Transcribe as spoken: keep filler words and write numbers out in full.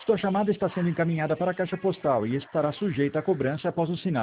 Sua chamada está sendo encaminhada para a caixa postal e estará sujeita a cobrança após o sinal.